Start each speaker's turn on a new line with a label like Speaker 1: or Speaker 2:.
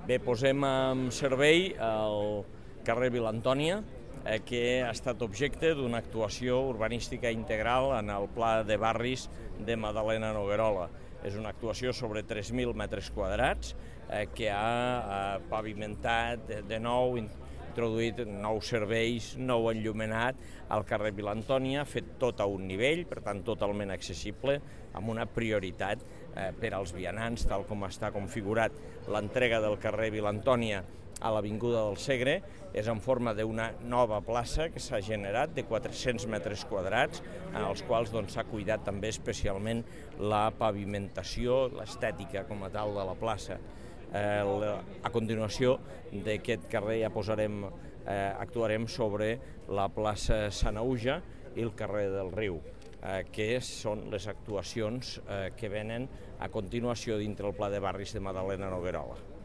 Speaker 1: Bé, posem en servei el carrer Vila Antònia, que ha estat objecte d'una actuació urbanística integral en el Pla de Barris de Madalena Noguerola. És una actuació sobre 3.000 metres quadrats que ha pavimentat de nou, introduït nous serveis, nou enllumenat al carrer Vila Antònia, fet tot a un nivell, per tant totalment accessible, amb una prioritat per als vianants, tal com està configurat. L'entrega del carrer Vila Antònia a l'Avinguda del Segre és en forma d'una nova plaça que s'ha generat de 400 metres quadrats, en els quals s'ha cuidat també especialment la pavimentació, l'estètica com a tal de la plaça. A continuació d'aquest carrer ja actuarem sobre la plaça Sanaüja i el carrer del Riu, que són les actuacions que venen a continuació dintre el Pla de Barris de Madalena Noguerola.